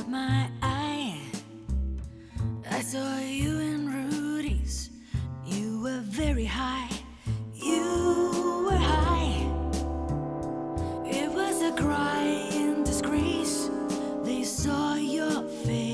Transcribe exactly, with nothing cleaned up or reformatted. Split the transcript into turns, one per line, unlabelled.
my eye, I saw you in Rudy's. You were very high. You were high. It was a crying disgrace. They saw your face.